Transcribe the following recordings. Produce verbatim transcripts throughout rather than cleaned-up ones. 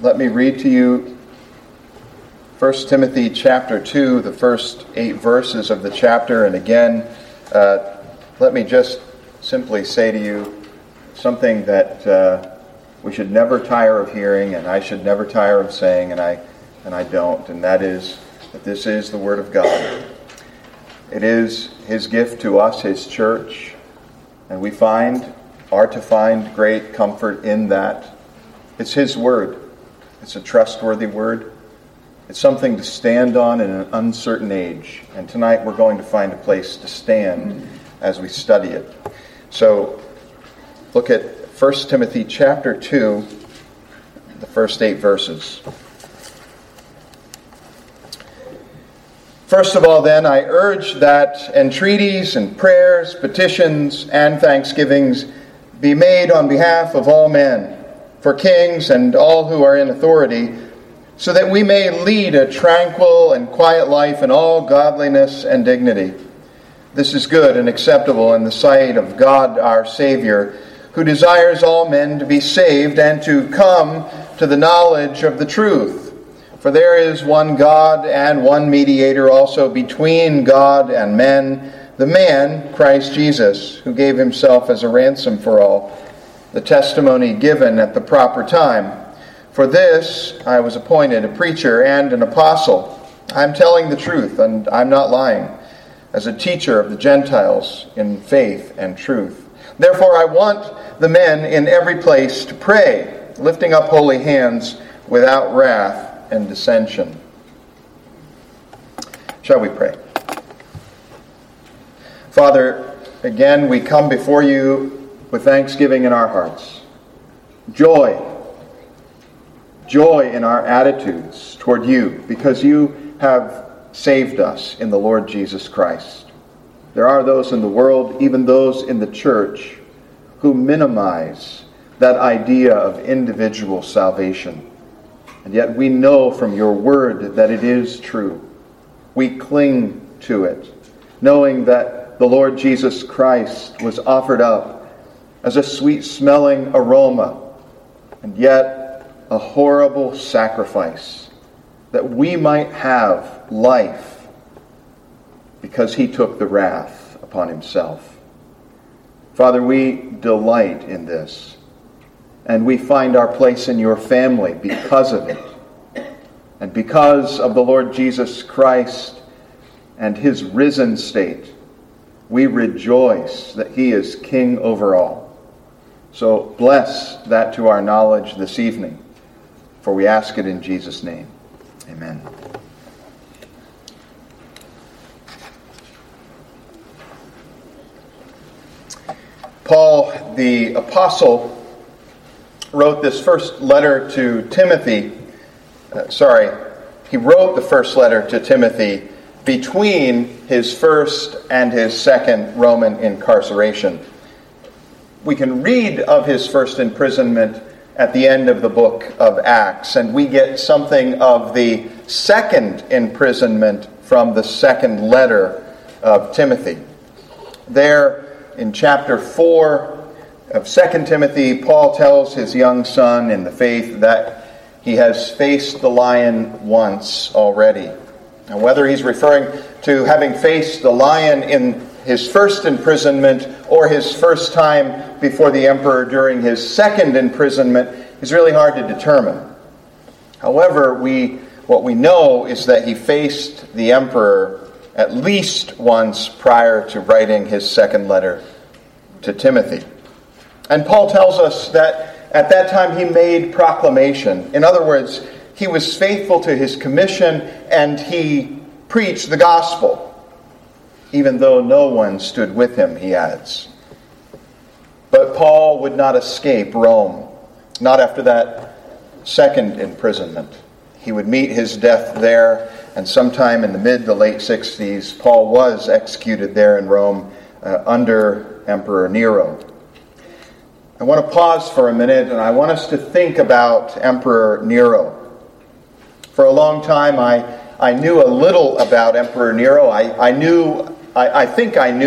Let me read to you First Timothy chapter two, the first eight verses of the chapter. And again, uh, let me just simply say to you something that uh, we should never tire of hearing, and I should never tire of saying, and I and I don't, and that is that this is the Word of God. It is His gift to us, His church, and we find, are to find great comfort in that. It's His Word. It's a trustworthy Word. It's something to stand on in an uncertain age. And tonight we're going to find a place to stand as we study it. So look at First Timothy chapter two, the first eight verses. First of all, then, I urge that entreaties and prayers, petitions, and thanksgivings be made on behalf of all men, for kings and all who are in authority, so that we may lead a tranquil and quiet life in all godliness and dignity. This is good and acceptable in the sight of God our Savior, who desires all men to be saved and to come to the knowledge of the truth. For there is one God and one mediator also between God and men, the man, Christ Jesus, who gave himself as a ransom for all, the testimony given at the proper time. For this I was appointed a preacher and an apostle. I'm telling the truth, and I'm not lying, as a teacher of the Gentiles in faith and truth. Therefore I want the men in every place to pray, lifting up holy hands without wrath and dissension. Shall we pray? Father, again we come before you with thanksgiving in our hearts. Joy. Joy in our attitudes toward you, because you have saved us in the Lord Jesus Christ. There are those in the world, even those in the church, who minimize that idea of individual salvation. And yet we know from your word that it is true. We cling to it, knowing that the Lord Jesus Christ was offered up as a sweet-smelling aroma, and yet a horrible sacrifice, that we might have life, because he took the wrath upon himself. Father, we delight in this, and we find our place in your family because of it, and because of the Lord Jesus Christ and his risen state. We rejoice that he is king over all. So bless that to our knowledge this evening, for we ask it in Jesus' name. Amen. Paul, the apostle, wrote this first letter to Timothy. Uh, sorry, he wrote the first letter to Timothy between his first and his second Roman incarceration. We can read of his first imprisonment at the end of the book of Acts, and we get something of the second imprisonment from the second letter of Timothy. There in chapter four of Second Timothy, Paul tells his young son in the faith that he has faced the lion once already. And whether he's referring to having faced the lion in his first imprisonment or his first time before the emperor during his second imprisonment is really hard to determine. However, we what we know is that he faced the emperor at least once prior to writing his second letter to Timothy. And Paul tells us that at that time he made proclamation. In other words, he was faithful to his commission and he preached the gospel, even though no one stood with him, he adds. But Paul would not escape Rome, not after that second imprisonment. He would meet his death there, and sometime in the mid to late sixties, Paul was executed there in Rome uh, under Emperor Nero. I want to pause for a minute, and I want us to think about Emperor Nero. For a long time, I, I knew a little about Emperor Nero. I, I knew, I, I think I knew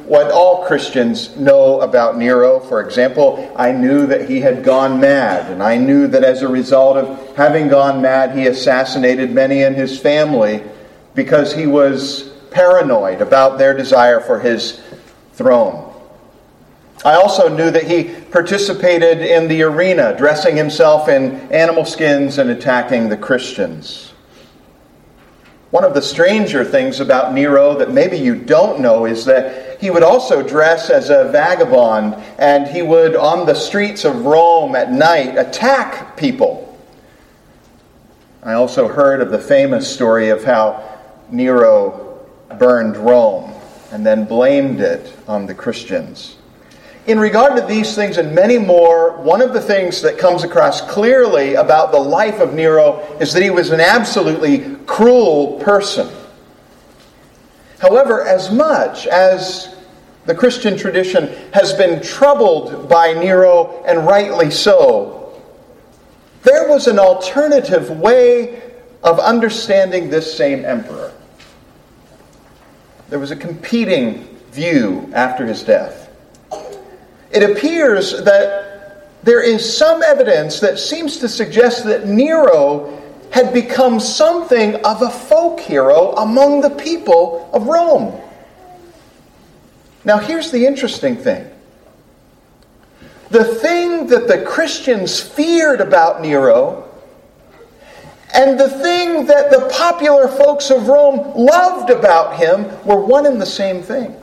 what all Christians know about Nero. For example, I knew that he had gone mad, and I knew that as a result of having gone mad, he assassinated many in his family because he was paranoid about their desire for his throne. I also knew that he participated in the arena, dressing himself in animal skins and attacking the Christians. One of the stranger things about Nero that maybe you don't know is that he would also dress as a vagabond, and he would, on the streets of Rome at night, attack people. I also heard of the famous story of how Nero burned Rome and then blamed it on the Christians. In regard to these things and many more, one of the things that comes across clearly about the life of Nero is that he was an absolutely cruel person. However, as much as the Christian tradition has been troubled by Nero, and rightly so, there was an alternative way of understanding this same emperor. There was a competing view after his death. It appears that there is some evidence that seems to suggest that Nero had become something of a folk hero among the people of Rome. Now, here's the interesting thing. The thing that the Christians feared about Nero and the thing that the popular folks of Rome loved about him were one and the same thing.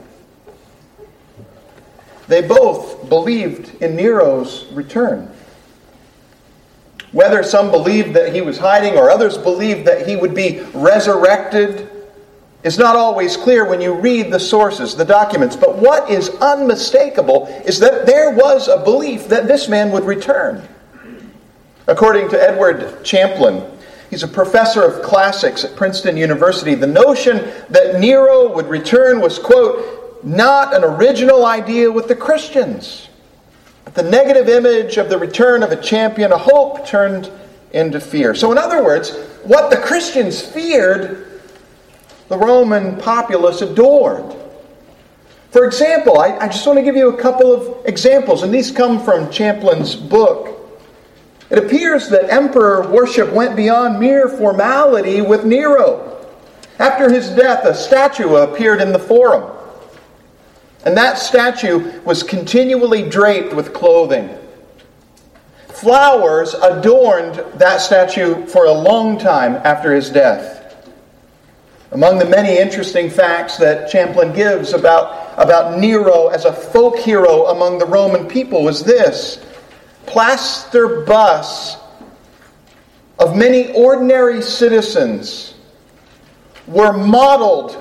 They both believed in Nero's return. Whether some believed that he was hiding or others believed that he would be resurrected is not always clear when you read the sources, the documents. But what is unmistakable is that there was a belief that this man would return. According to Edward Champlin, he's a professor of classics at Princeton University, the notion that Nero would return was, quote, not an original idea with the Christians, but the negative image of the return of a champion, a hope turned into fear. So in other words, what the Christians feared, the Roman populace adored. For example, I, I just want to give you a couple of examples, and these come from Champlin's book. It appears that emperor worship went beyond mere formality with Nero. After his death, a statue appeared in the Forum. And that statue was continually draped with clothing. Flowers adorned that statue for a long time after his death. Among the many interesting facts that Champlin gives about, about Nero as a folk hero among the Roman people was this. Plaster busts of many ordinary citizens were modeled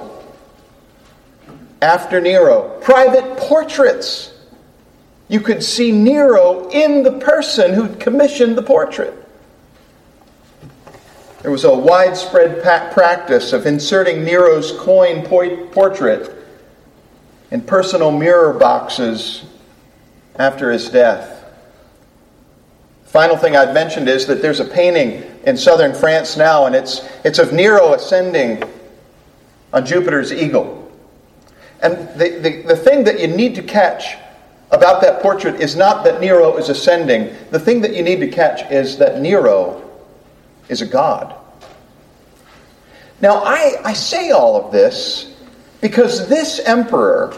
after Nero. Private portraits. You could see Nero in the person who commissioned the portrait. There was a widespread practice of inserting Nero's coin portrait in personal mirror boxes after his death. Final thing I'd mentioned is that there's a painting in southern France now, and it's, it's of Nero ascending on Jupiter's eagle. And the, the, the thing that you need to catch about that portrait is not that Nero is ascending. The thing that you need to catch is that Nero is a god. Now, I, I say all of this because this emperor,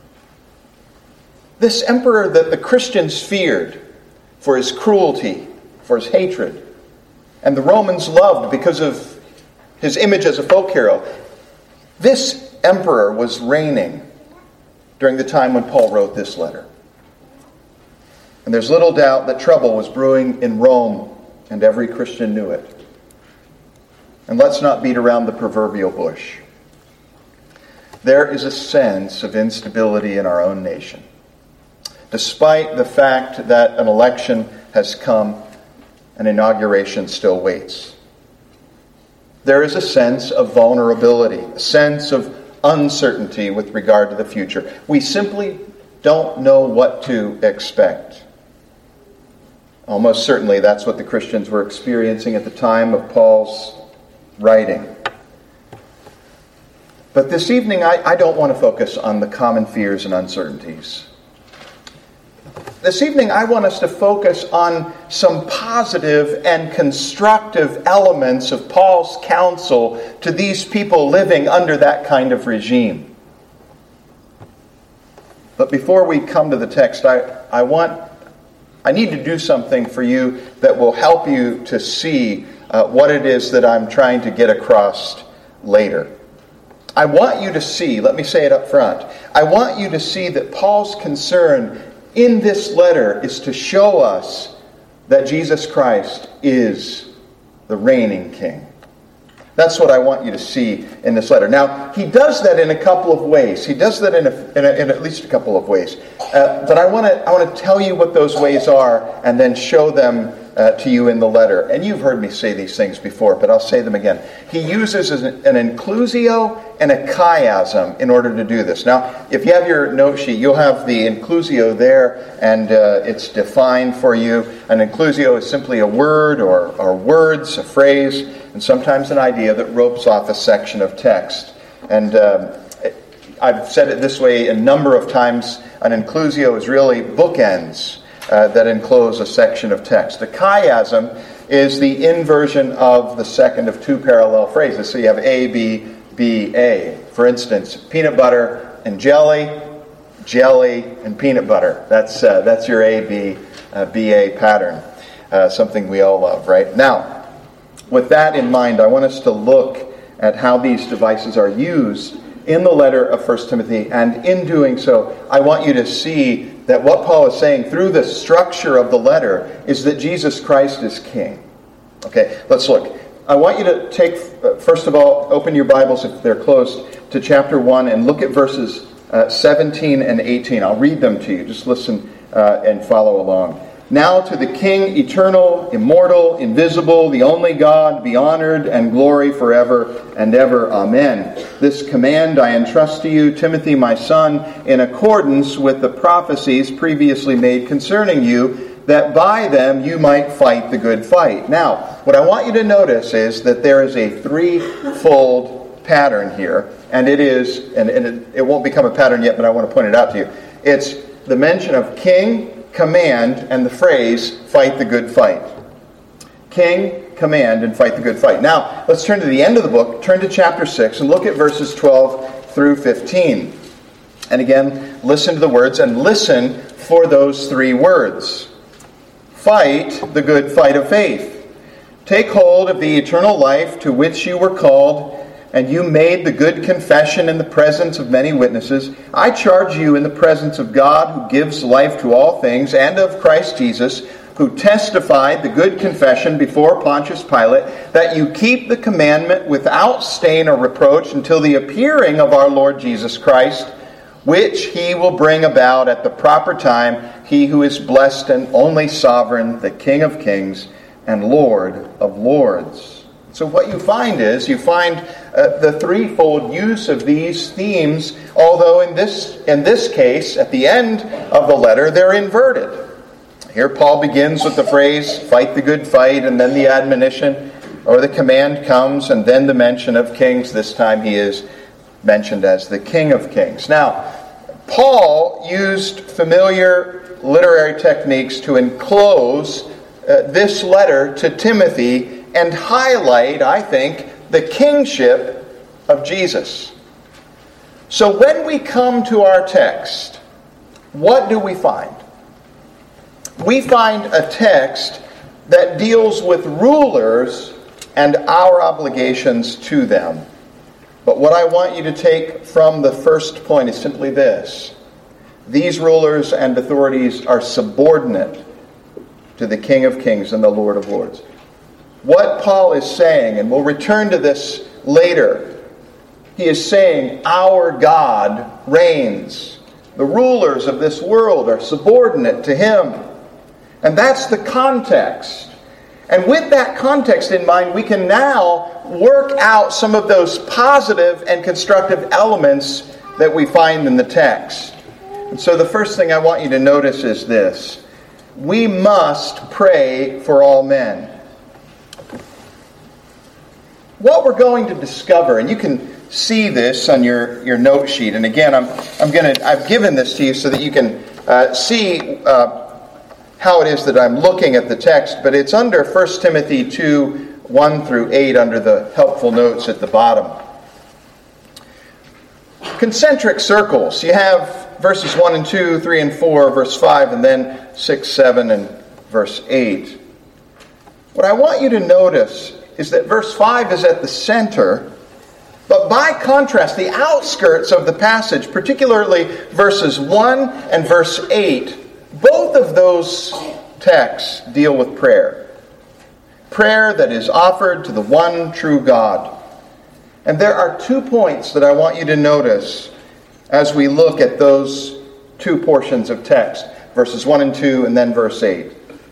this emperor that the Christians feared for his cruelty, for his hatred, and the Romans loved because of his image as a folk hero, this emperor was reigning during the time when Paul wrote this letter. And there's little doubt that trouble was brewing in Rome, and every Christian knew it. And let's not beat around the proverbial bush. There is a sense of instability in our own nation. Despite the fact that an election has come, an inauguration still waits. There is a sense of vulnerability, a sense of uncertainty with regard to the future. We simply don't know what to expect. Almost certainly that's what the Christians were experiencing at the time of Paul's writing. But this evening, I, I don't want to focus on the common fears and uncertainties. This evening, I want us to focus on some positive and constructive elements of Paul's counsel to these people living under that kind of regime. But before we come to the text, I, I want, I need to do something for you that will help you to see uh, what it is that I'm trying to get across later. I want you to see, let me say it up front, I want you to see that Paul's concern in this letter is to show us that Jesus Christ is the reigning King. That's what I want you to see in this letter. Now, he does that in a couple of ways. He does that in, a, in, a, in at least a couple of ways. Uh, but I want to I want to tell you what those ways are and then show them uh, to you in the letter. And you've heard me say these things before, but I'll say them again. He uses an, an inclusio and a chiasm in order to do this. Now, if you have your note sheet, you'll have the inclusio there, and uh, it's defined for you. An inclusio is simply a word or, or words, a phrase, and sometimes an idea that ropes off a section of text. And um, I've said it this way a number of times. An inclusio is really bookends uh, that enclose a section of text. A chiasm is the inversion of the second of two parallel phrases. So you have A, B, B, A. For instance, peanut butter and jelly, jelly and peanut butter. That's uh, that's your A, B, uh, B, A pattern. Uh, something we all love, right? Now, with that in mind, I want us to look at how these devices are used in the letter of First Timothy, and in doing so, I want you to see that what Paul is saying through the structure of the letter is that Jesus Christ is King. Okay, let's look. I want you to take, first of all, open your Bibles if they're closed to chapter one and look at verses uh, seventeen and eighteen. I'll read them to you. Just listen uh, and follow along. Now to the King, eternal, immortal, invisible, the only God, be honored and glory forever and ever. Amen. This command I entrust to you, Timothy, my son, in accordance with the prophecies previously made concerning you, that by them you might fight the good fight. Now, what I want you to notice is that there is a threefold pattern here, and it is, and, and it, it won't become a pattern yet, but I want to point it out to you. It's the mention of king, command, and the phrase, fight the good fight. King, command, and fight the good fight. Now, let's turn to the end of the book, turn to chapter six, and look at verses twelve through fifteen. And again, listen to the words, and listen for those three words. Fight the good fight of faith. Take hold of the eternal life to which you were called, and you made the good confession in the presence of many witnesses. I charge you in the presence of God, who gives life to all things, and of Christ Jesus, who testified the good confession before Pontius Pilate, that you keep the commandment without stain or reproach until the appearing of our Lord Jesus Christ, which he will bring about at the proper time, he who is blessed and only sovereign, the King of kings and Lord of lords. So what you find is, you find uh, the threefold use of these themes, although in this in this case, at the end of the letter, they're inverted. Here Paul begins with the phrase, fight the good fight, and then the admonition, or the command comes, and then the mention of kings. This time he is mentioned as the King of Kings. Now, Paul used familiar literary techniques to enclose uh, this letter to Timothy and highlight, I think, the kingship of Jesus. So when we come to our text, what do we find? We find a text that deals with rulers and our obligations to them. But what I want you to take from the first point is simply this. These rulers and authorities are subordinate to the King of Kings and the Lord of Lords. What Paul is saying, and we'll return to this later, he is saying our God reigns. The rulers of this world are subordinate to him. And that's the context. And with that context in mind, we can now work out some of those positive and constructive elements that we find in the text. And so the first thing I want you to notice is this. We must pray for all men. What we're going to discover, and you can see this on your, your note sheet. And again, I'm I'm gonna I've given this to you so that you can uh, see uh, how it is that I'm looking at the text. But it's under First Timothy two, one through eight, under the helpful notes at the bottom. Concentric circles. You have verses one and two, three and four, verse five, and then six, seven, and verse eight. What I want you to notice is that verse five is at the center, but by contrast, the outskirts of the passage, particularly verses one and verse eight, both of those texts deal with prayer. Prayer that is offered to the one true God. And there are two points that I want you to notice as we look at those two portions of text, verses one and two, and then verse eight.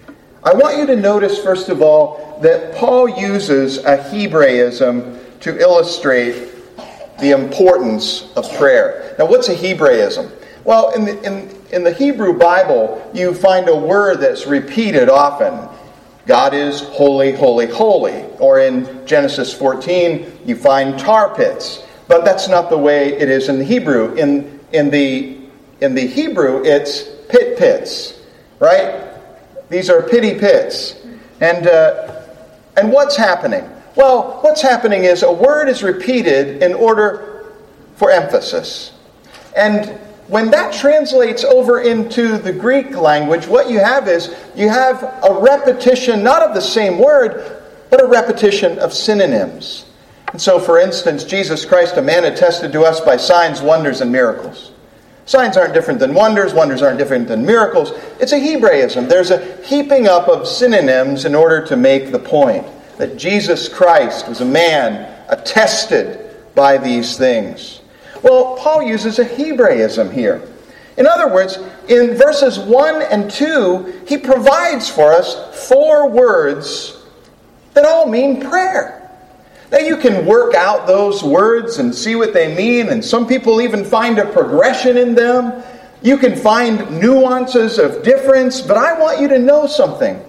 I want you to notice, first of all, that Paul uses a Hebraism to illustrate the importance of prayer. Now, what's a Hebraism? Well, in the, in, in the Hebrew Bible, you find a word that's repeated often. God is holy, holy, holy. Or in Genesis fourteen, you find tar pits. But that's not the way it is in the Hebrew. In, in, the, in the Hebrew, it's pit pits, right? These are pity pits. And, uh, and what's happening? Well, what's happening is a word is repeated in order for emphasis. And when that translates over into the Greek language, what you have is you have a repetition, not of the same word, but a repetition of synonyms. And so, for instance, Jesus Christ, a man attested to us by signs, wonders, and miracles. Signs aren't different than wonders. Wonders aren't different than miracles. It's a Hebraism. There's a heaping up of synonyms in order to make the point that Jesus Christ was a man attested by these things. Well, Paul uses a Hebraism here. In other words, in verses one and two, he provides for us four words that all mean prayer. Now, you can work out those words and see what they mean, and some people even find a progression in them. You can find nuances of difference, but I want you to know something.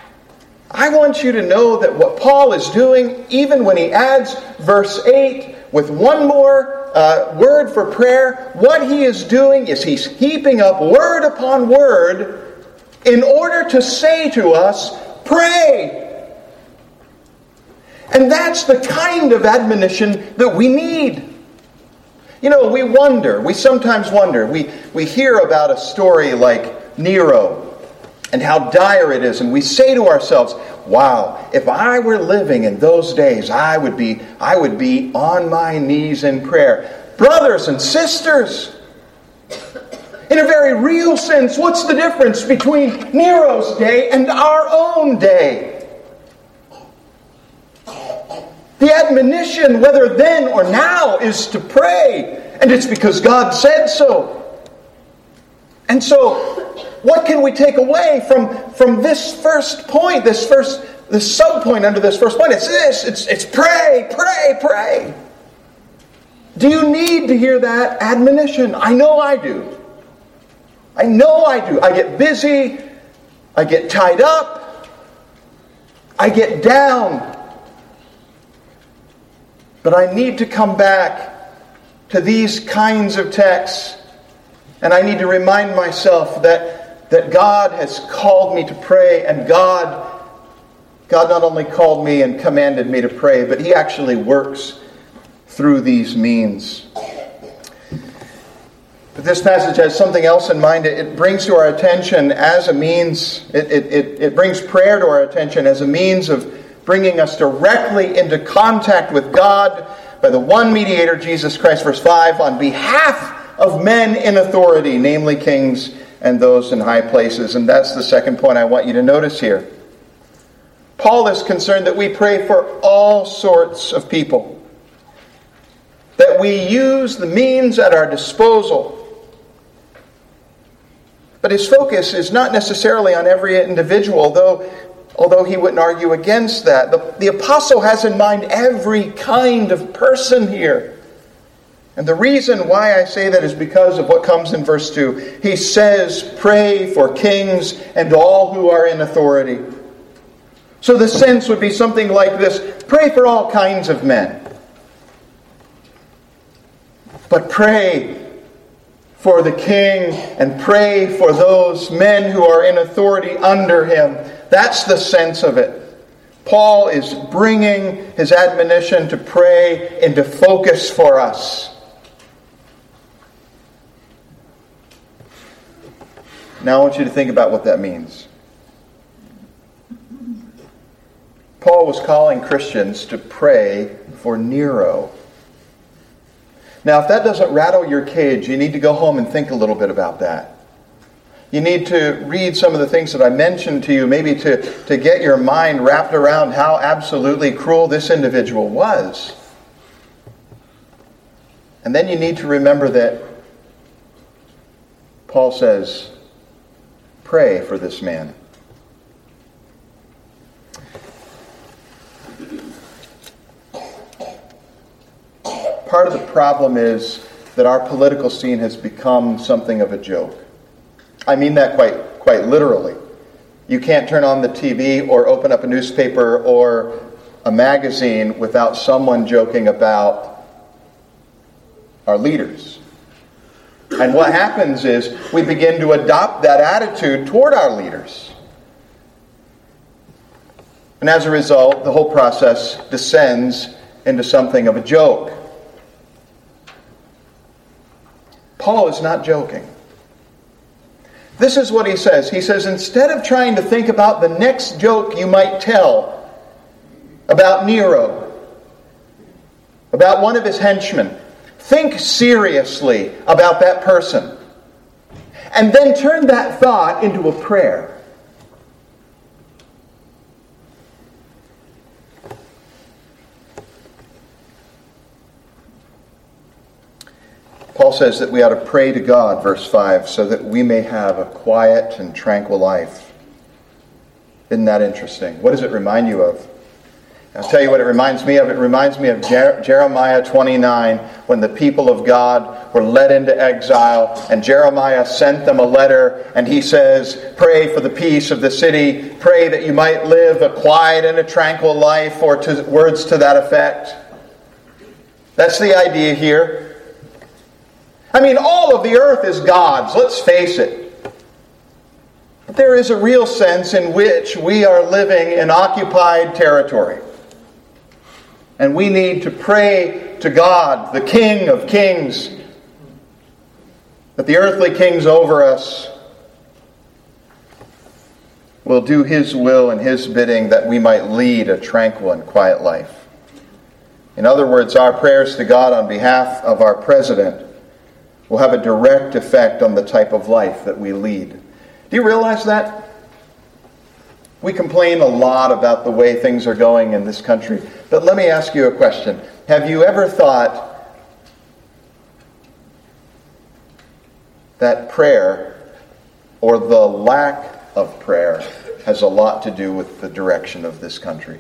I want you to know that what Paul is doing, even when he adds verse eight with one more uh, word for prayer, what he is doing is he's heaping up word upon word in order to say to us, pray. And that's the kind of admonition that we need. You know, we wonder, we sometimes wonder, we, we hear about a story like Nero and how dire it is, and we say to ourselves, wow, if I were living in those days, I would be, I would be on my knees in prayer. Brothers and sisters, in a very real sense, what's the difference between Nero's day and our own day? The admonition, whether then or now, is to pray. And it's because God said so. And so, what can we take away from, from this first point, this first this sub-point under this first point? It's this, it's, it's pray, pray, pray. Do you need to hear that admonition? I know I do. I know I do. I get busy. I get tied up. I get down. But I need to come back to these kinds of texts, and I need to remind myself that, that God has called me to pray, and God, God not only called me and commanded me to pray, but He actually works through these means. But this passage has something else in mind. It brings to our attention as a means, it, it, it, it brings prayer to our attention as a means of bringing us directly into contact with God by the one mediator, Jesus Christ, verse five, on behalf of men in authority, namely kings and those in high places. And that's the second point I want you to notice here. Paul is concerned that we pray for all sorts of people, that we use the means at our disposal. But his focus is not necessarily on every individual, though Although he wouldn't argue against that. The, the apostle has in mind every kind of person here. And the reason why I say that is because of what comes in verse two. He says, pray for kings and all who are in authority. So the sense would be something like this. Pray for all kinds of men. but pray for the king and pray for those men who are in authority under him. That's the sense of it. Paul is bringing his admonition to pray into focus for us. Now I want you to think about what that means. Paul was calling Christians to pray for Nero. Now, if that doesn't rattle your cage, you need to go home and think a little bit about that. You need to read some of the things that I mentioned to you, maybe to, to get your mind wrapped around how absolutely cruel this individual was. And then you need to remember that Paul says, pray for this man. Part of the problem is that our political scene has become something of a joke. I mean that quite quite literally. You can't turn on the T V or open up a newspaper or a magazine without someone joking about our leaders. And what happens is we begin to adopt that attitude toward our leaders. And as a result, the whole process descends into something of a joke. Paul is not joking. This is what he says. He says, instead of trying to think about the next joke you might tell about Nero, about one of his henchmen, think seriously about that person. And then turn that thought into a prayer. Paul says that we ought to pray to God, verse five, so that we may have a quiet and tranquil life. Isn't that interesting? What does it remind you of? I'll tell you what it reminds me of. It reminds me of Jer- Jeremiah twenty-nine, when the people of God were led into exile, and Jeremiah sent them a letter, and he says, pray for the peace of the city, pray that you might live a quiet and a tranquil life, or to, words to that effect. That's the idea here. I mean, all of the earth is God's, let's face it. But there is a real sense in which we are living in occupied territory. And we need to pray to God, the King of Kings, that the earthly kings over us will do His will and His bidding, that we might lead a tranquil and quiet life. In other words, our prayers to God on behalf of our president will have a direct effect on the type of life that we lead. Do you realize that? We complain a lot about the way things are going in this country. But let me ask you a question. Have you ever thought that prayer, or the lack of prayer, has a lot to do with the direction of this country?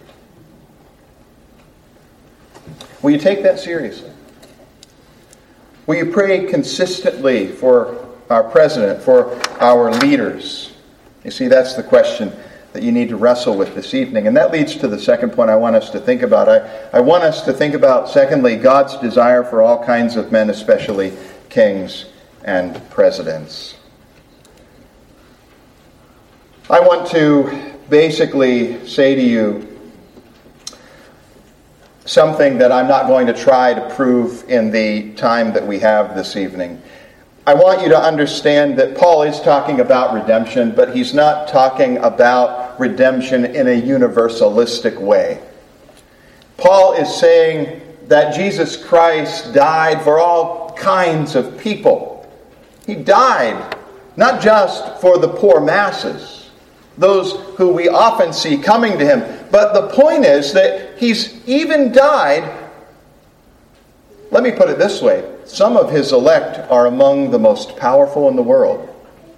Will you take that seriously? Will you pray consistently for our president, for our leaders? You see, that's the question that you need to wrestle with this evening. And that leads to the second point I want us to think about. I, I want us to think about, secondly, God's desire for all kinds of men, especially kings and presidents. I want to basically say to you something that I'm not going to try to prove in the time that we have this evening. I want you to understand that Paul is talking about redemption, but he's not talking about redemption in a universalistic way. Paul is saying that Jesus Christ died for all kinds of people. He died not just for the poor masses, those who we often see coming to him, but the point is that he's even died. Let me put it this way. Some of his elect are among the most powerful in the world.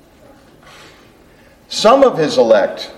Some of his elect,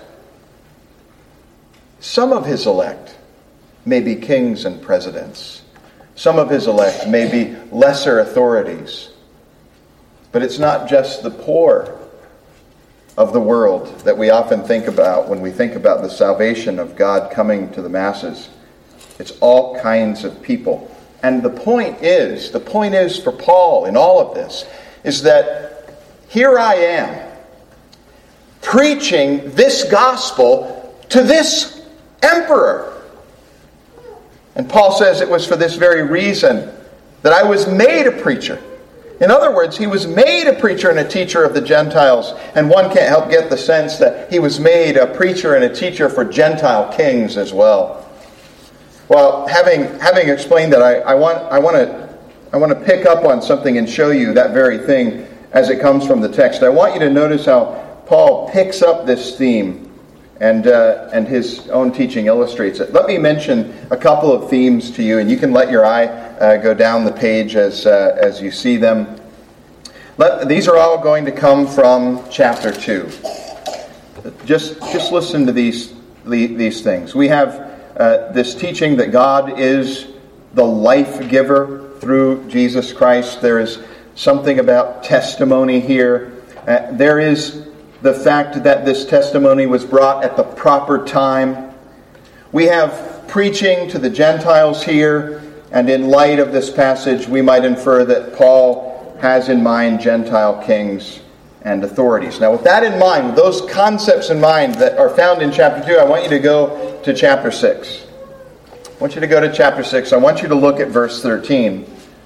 some of his elect may be kings and presidents. Some of his elect may be lesser authorities. But it's not just the poor of the world that we often think about when we think about the salvation of God coming to the masses. It's all kinds of people And the point is, the point is for Paul in all of this, is that here I am preaching this gospel to this emperor. And Paul says it was for this very reason that I was made a preacher. In other words, he was made a preacher and a teacher of the Gentiles. And one can't help get the sense that he was made a preacher and a teacher for Gentile kings as well. Well, having having explained that, I, I want I want to I want to pick up on something and show you that very thing as it comes from the text. I want you to notice how Paul picks up this theme, and uh, and his own teaching illustrates it. Let me mention a couple of themes to you, and you can let your eye uh, go down the page as uh, as you see them. Let, these are all going to come from chapter two. Just just listen to these these things. We have uh, this teaching that God is the life giver through Jesus Christ. There is something about testimony here. Uh, there is the fact that this testimony was brought at the proper time. We have preaching to the Gentiles here, and in light of this passage, we might infer that Paul has in mind Gentile kings and authorities. Now, with that in mind, with those concepts in mind that are found in chapter two, I want you to go to chapter six. I want you to go to chapter six. I want you to look at verse thirteen.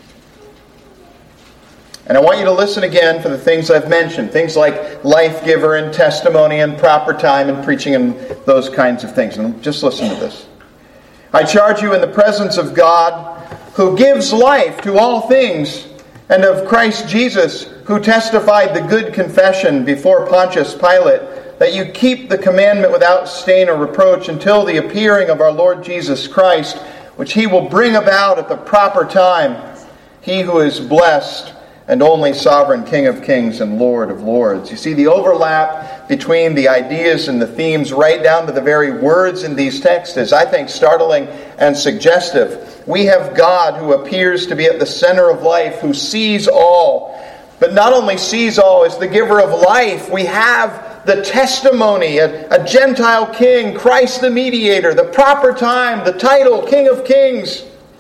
And I want you to listen again for the things I've mentioned. Things like life giver and testimony and proper time and preaching and those kinds of things. And just listen to this. I charge you in the presence of God, who gives life to all things, and of Christ Jesus, who testified the good confession before Pontius Pilate, that you keep the commandment without stain or reproach until the appearing of our Lord Jesus Christ, which he will bring about at the proper time. He who is blessed and only sovereign King of kings and Lord of lords. You see the overlap between the ideas and the themes right down to the very words in these texts is, I think, startling and suggestive. We have God who appears to be at the center of life, who sees all, but not only sees all, is the giver of life. We have the testimony, a, a Gentile king, Christ the mediator, the proper time, the title, King of kings.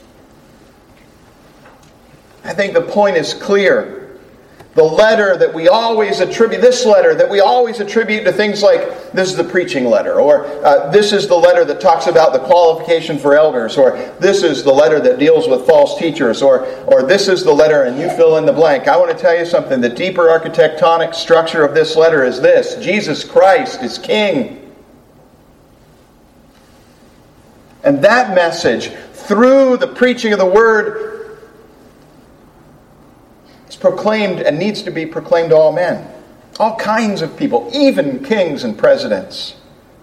I think the point is clear. The letter that we always attribute, this letter that we always attribute to things like, this is the preaching letter, or uh, this is the letter that talks about the qualification for elders, or this is the letter that deals with false teachers, or, or this is the letter, and you fill in the blank. I want to tell you something. The deeper architectonic structure of this letter is this: Jesus Christ is King. And that message, through the preaching of the Word, it's proclaimed and needs to be proclaimed to all men. All kinds of people, even kings and presidents.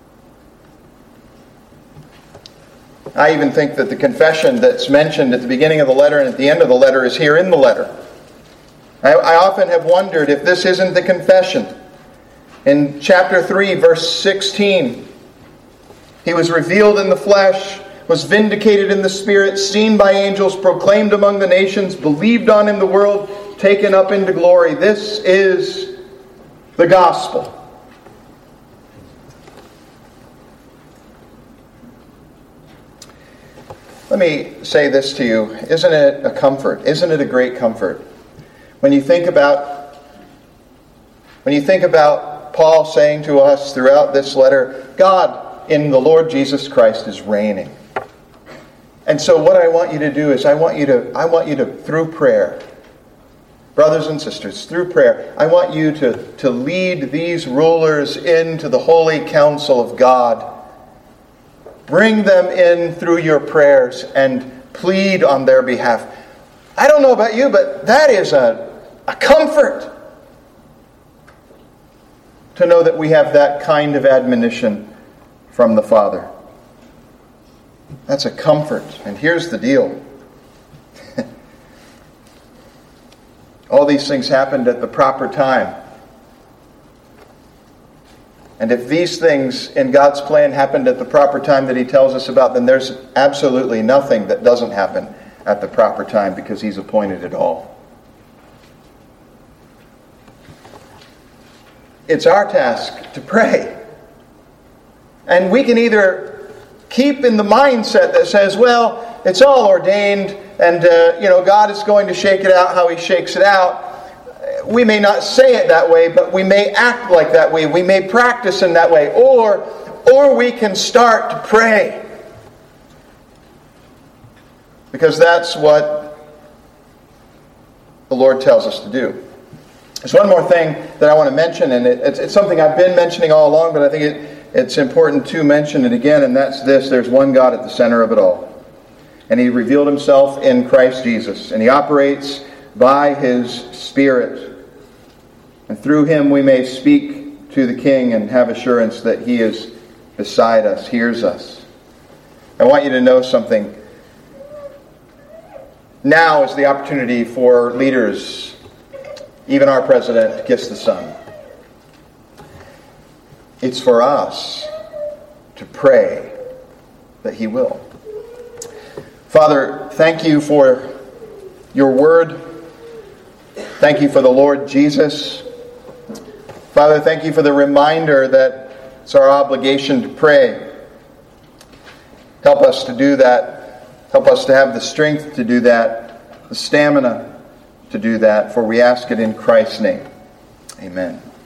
I even think that the confession that's mentioned at the beginning of the letter and at the end of the letter is here in the letter. I, I often have wondered if this isn't the confession. In chapter three, verse sixteen, he was revealed in the flesh, was vindicated in the Spirit, seen by angels, proclaimed among the nations, believed on in the world, taken up into glory. This is the gospel. Let me say this to you. Isn't it a comfort? Isn't it a great comfort? When you think about when you think about Paul saying to us throughout this letter, God in the Lord Jesus Christ is reigning. And so what I want you to do is I want you to I want you to through prayer, brothers and sisters, through prayer, I want you to, to lead these rulers into the holy counsel of God. Bring them in through your prayers and plead on their behalf. I don't know about you, but that is a, a comfort to know that we have that kind of admonition from the Father. That's a comfort. And here's the deal. All these things happened at the proper time. And if these things in God's plan happened at the proper time that He tells us about, then there's absolutely nothing that doesn't happen at the proper time because He's appointed it all. It's our task to pray. And we can either keep in the mindset that says, well, it's all ordained, and uh, you know, God is going to shake it out how He shakes it out. We may not say it that way, but we may act like that way. We may practice in that way. Or, or we can start to pray. Because that's what the Lord tells us to do. There's one more thing that I want to mention, and it, it's, it's something I've been mentioning all along, but I think it, it's important to mention it again, and that's this. There's one God at the center of it all. And He revealed Himself in Christ Jesus. And He operates by His Spirit. And through Him we may speak to the King and have assurance that He is beside us, hears us. I want you to know something. Now is the opportunity for leaders, even our president, to kiss the Son. It's for us to pray that He will. Father, thank You for Your Word. Thank You for the Lord Jesus. Father, thank You for the reminder that it's our obligation to pray. Help us to do that. Help us to have the strength to do that, the stamina to do that, for we ask it in Christ's name. Amen.